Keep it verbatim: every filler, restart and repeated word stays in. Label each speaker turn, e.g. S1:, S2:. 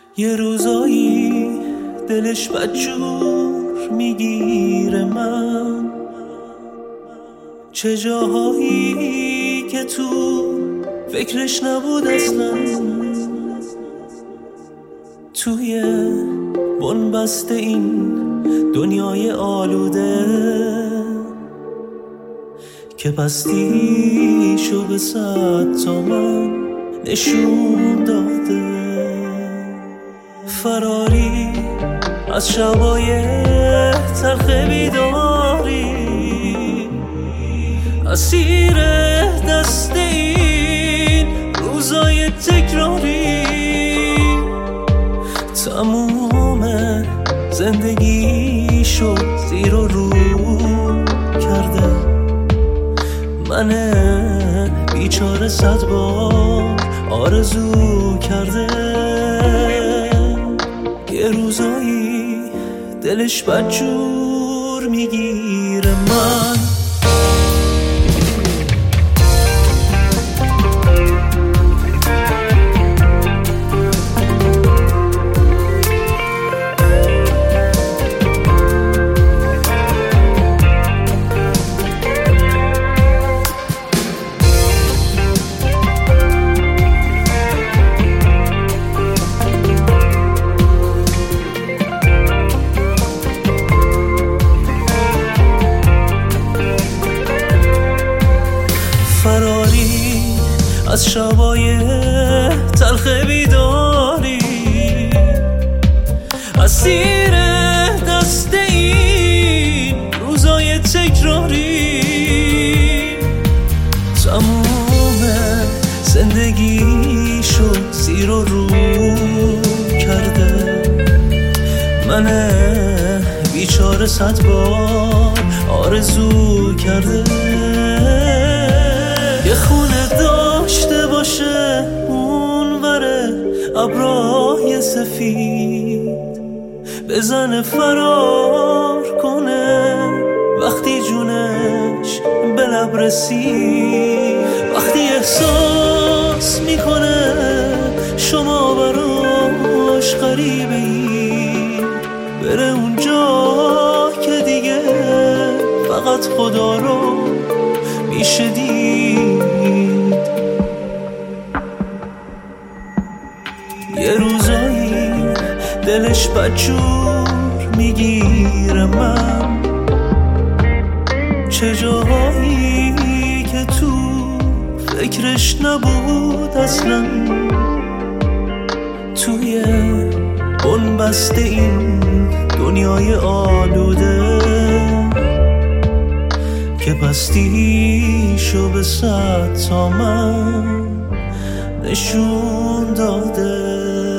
S1: یه روزایی دلش بدجور میگیره من، چه جاهایی که تو فکرش نبود اصلا، توی بنبست این دنیای آلوده که بستیشو به صد تا من نشون داده. فراری از شبای تلخ بیداری، اسیر دست این روزای تکراری، تموم زندگی شد زیر و رو کرده. من بیچاره صد بار آرزو کرده، یه روزایی دلش بدجور میگیره من. فراری از شبای تلخ بیداری، اسیر دست این روزای تکراری، تموم زندگی شد زیر و رو کرده. من بیچاره صد بار آرزو کرده، یه خونه داشته باشه اون وره ابرای سفید، بزنه فرار کنه وقتی جونش به لب رسید، وقتی احساس میکنه شما براش غریبه ای، بره اونجا که دیگه فقط خدا رو میشه دید. یه روزایی دلش بدجور میگیره من، چه جاهایی که تو فکرش نبود اصلا، توی بنبست این دنیای آلوده که بستیشو به صد تا من نشون داده.